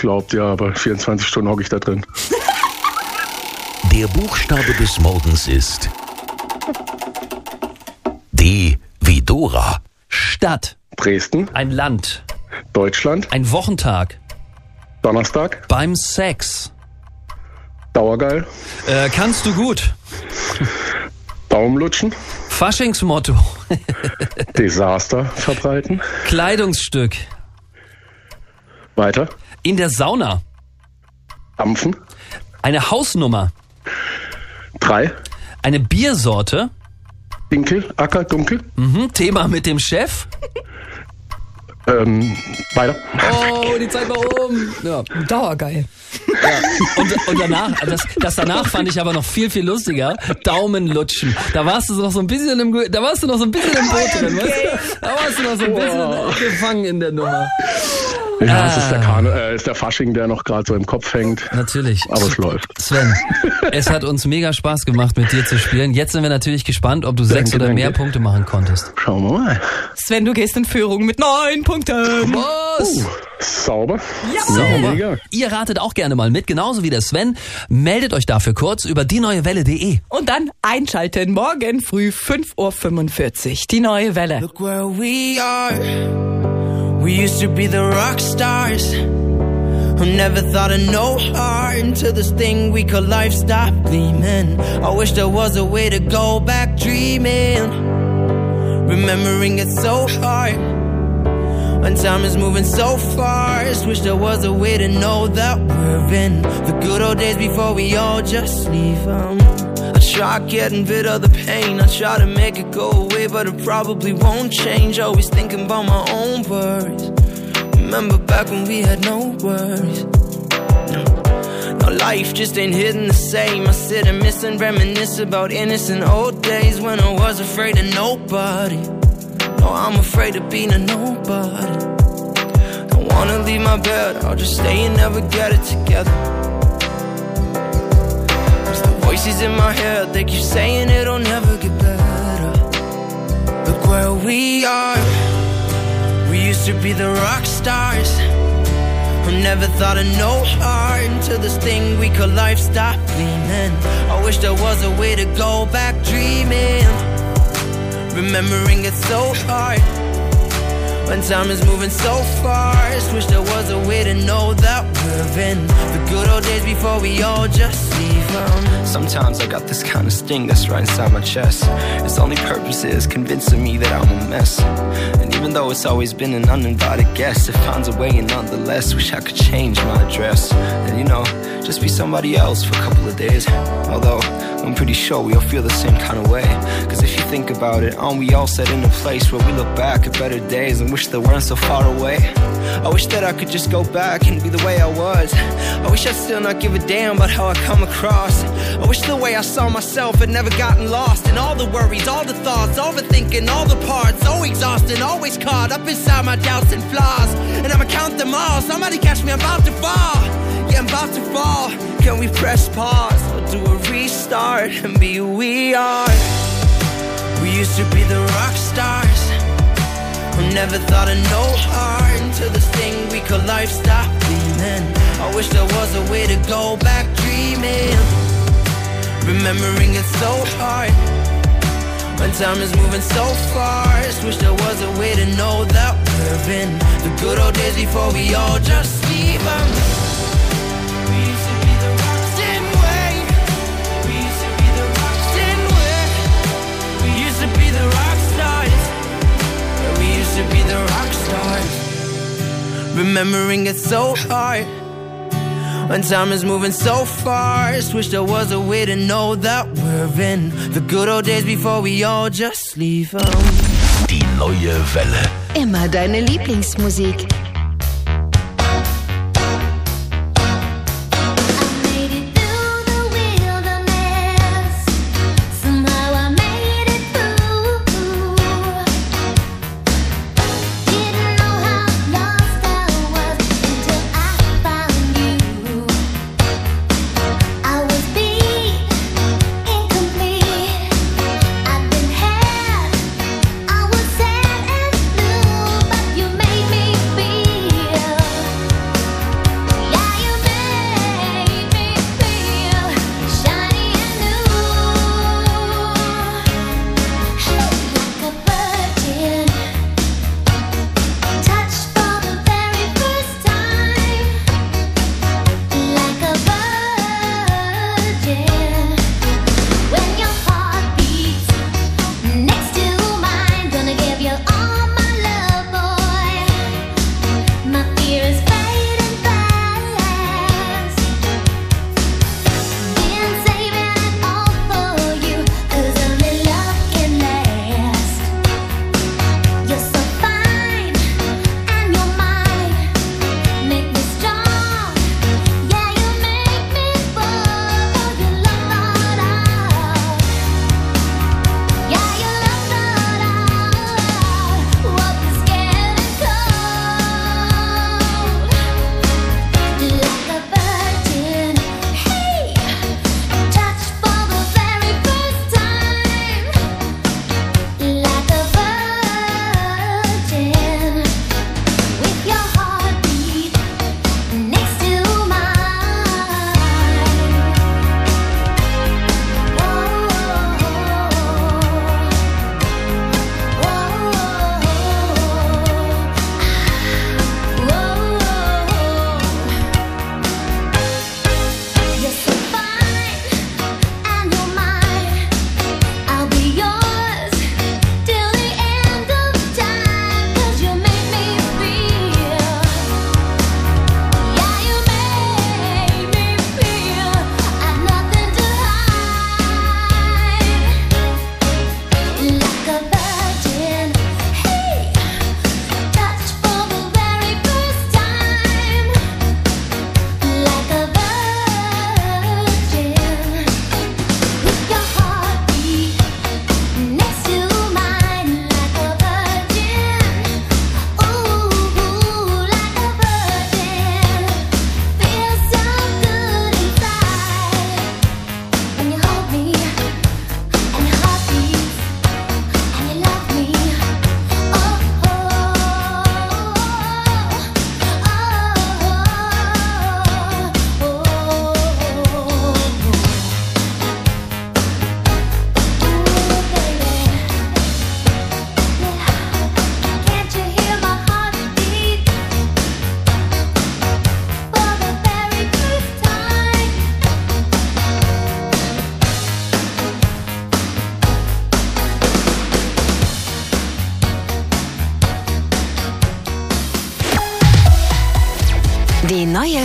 glaubt, ja, aber 24 Stunden hocke ich da drin. Der Buchstabe des Morgens ist D wie Dora. Stadt. Dresden, Ein Land. Deutschland, Ein Wochentag. Donnerstag, Beim Sex. Dauergeil, Kannst du gut. Daumenlutschen, Faschingsmotto. Desaster verbreiten. Kleidungsstück. Weiter, In der Sauna. Dampfen, Eine Hausnummer. 3, Eine Biersorte. Dinkel, Acker, Dunkel. Thema mit dem Chef. Weiter. Oh, die Zeit war um. Ja. Dauergeil. Und danach, das danach fand ich aber noch viel, viel lustiger. Daumenlutschen. Da warst du noch so ein bisschen im Boot drin, weißt du? Da warst du noch so ein bisschen gefangen in der Nummer. Ja, es ist der Fasching, der noch gerade so im Kopf hängt. Natürlich. Aber es läuft. Sven, es hat uns mega Spaß gemacht, mit dir zu spielen. Jetzt sind wir natürlich gespannt, ob du 6 oder mehr Punkte machen konntest. Schauen wir mal. Sven, du gehst in Führung mit 9 Punkten. Was? Sauber. Ja. Sauber. Mega. Ihr ratet auch gerne mal mit, genauso wie der Sven. Meldet euch dafür kurz über dieneuewelle.de. Und dann einschalten, morgen früh 5:45 Uhr. Die neue Welle. Look where we are. We used to be the rock stars who never thought of no heart until this thing we call life stopped gleaming. I wish there was a way to go back dreaming, remembering it so hard when time is moving so fast. Wish there was a way to know that we're in the good old days before we all just leave 'em. I try getting rid of the pain, I try to make it go away, but it probably won't change. Always thinking about my own worries. Remember back when we had no worries. No, life just ain't hitting the same. I sit and miss and reminisce about innocent old days when I was afraid of nobody. No, I'm afraid of being a nobody. Don't wanna leave my bed, I'll just stay and never get it together. Voices in my head, they keep saying it'll never get better. Look where we are. We used to be the rock stars who never thought of no heart until this thing we call life stopped gleaming. I wish there was a way to go back dreaming, remembering it so hard when time is moving so fast. Wish there was a way to know that we're in the good old days before we all just leave 'em. Sometimes I got this kind of sting that's right inside my chest. Its only purpose is convincing me that I'm a mess. And even though it's always been an uninvited guest, it finds a way and nonetheless wish I could change my address. And you know, just be somebody else for a couple of days. Although I'm pretty sure we all feel the same kind of way. Cause if you think about it, aren't we all set in a place where we look back at better days and wish they weren't so far away? I wish that I could just go back and be the way I was. I wish I'd still not give a damn about how I come across. I wish the way I saw myself had never gotten lost in all the worries, all the thoughts, overthinking all the parts. So exhausted, always caught up inside my doubts and flaws. And I'ma count them all, somebody catch me, I'm about to fall. Yeah, I'm about to fall. Can we press pause or do a restart and be who we are? We used to be the rock stars who never thought of no heart until this thing we call life stopped gleaming. I wish there was a way to go back dreaming, remembering it so hard when time is moving so fast. Wish there was a way to know that we're in the good old days before we all just leave 'em. We used to be the rocks, didn't we? We used to be the rocks, didn't we? We used to be the rock stars. Yeah, we used to be the rock stars. Remembering it so hard when time is moving so fast. Wish there was a way to know that we're in the good old days before we all just leave 'em. Die neue Welle. Immer deine Lieblingsmusik. I was sad and blue, but you made me be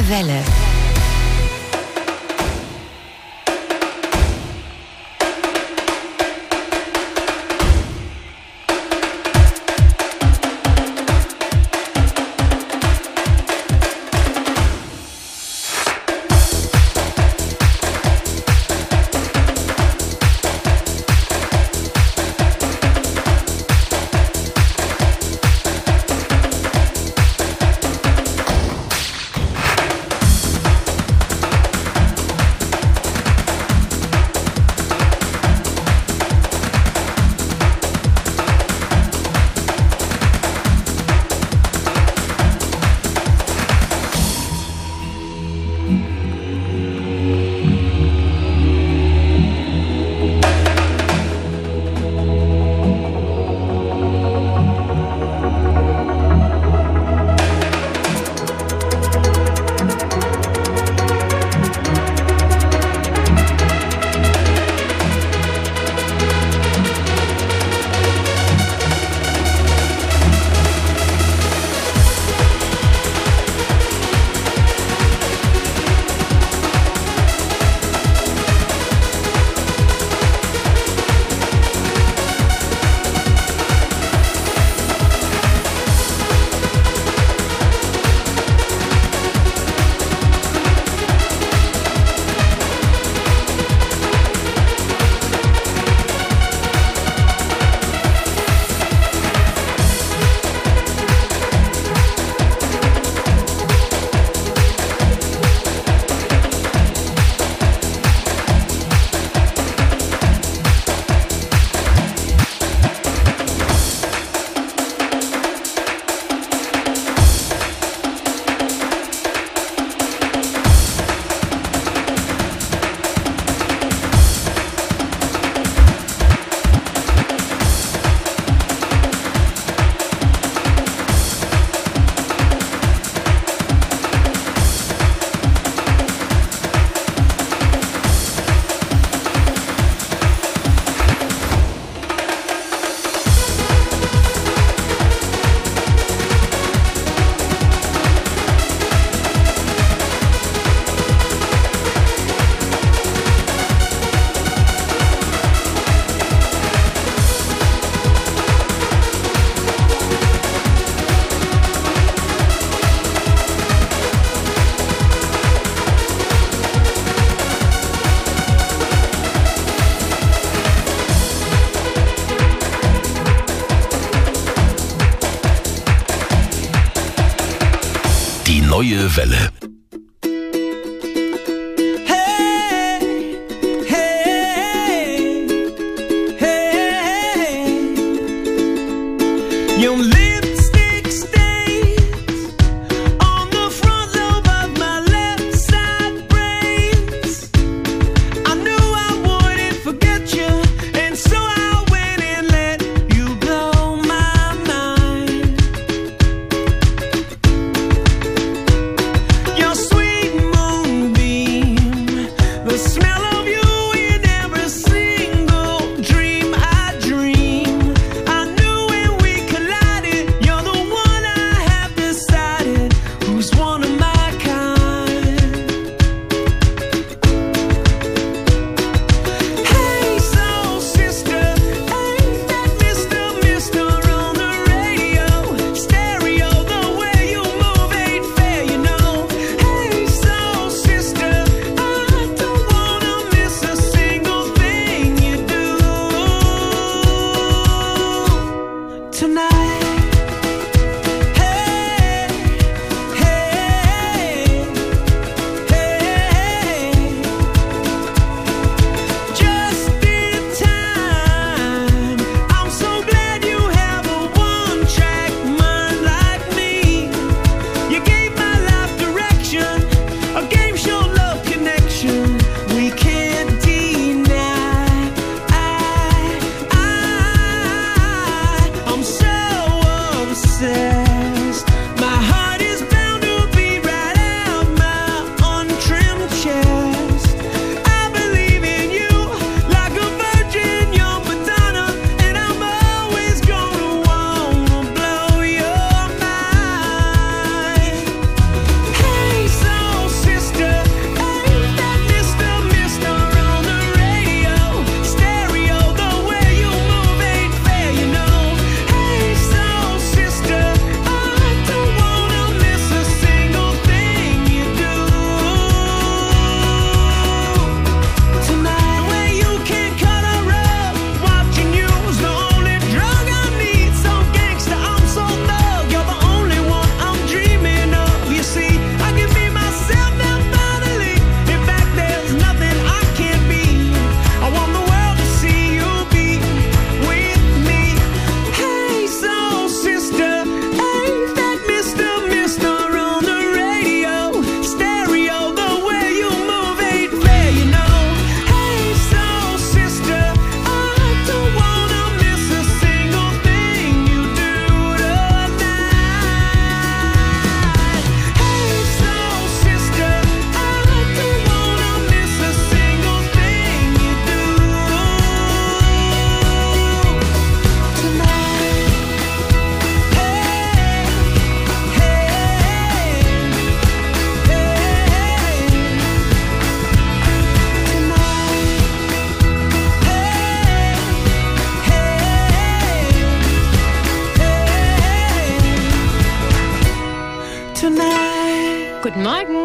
Welle. Die neue Welle. Your lipstick stains on the front lobe of my left side brains. I knew I wouldn't forget you, and so I went and let you blow my mind.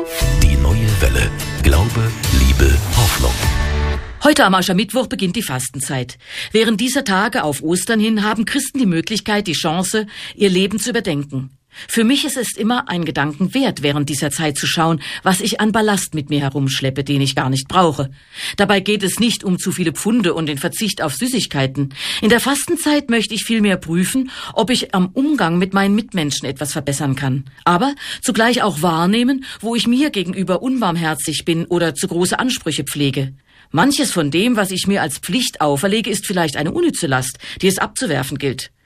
Die neue Welle. Glaube, Liebe, Hoffnung. Heute am Aschermittwoch beginnt die Fastenzeit. Während dieser Tage auf Ostern hin haben Christen die Möglichkeit, die Chance, ihr Leben zu überdenken. Für mich ist es immer ein Gedanken wert, während dieser Zeit zu schauen, was ich an Ballast mit mir herumschleppe, den ich gar nicht brauche. Dabei geht es nicht um zu viele Pfunde und den Verzicht auf Süßigkeiten. In der Fastenzeit möchte ich vielmehr prüfen, ob ich am Umgang mit meinen Mitmenschen etwas verbessern kann. Aber zugleich auch wahrnehmen, wo ich mir gegenüber unbarmherzig bin oder zu große Ansprüche pflege. Manches von dem, was ich mir als Pflicht auferlege, ist vielleicht eine unnütze Last, die es abzuwerfen gilt.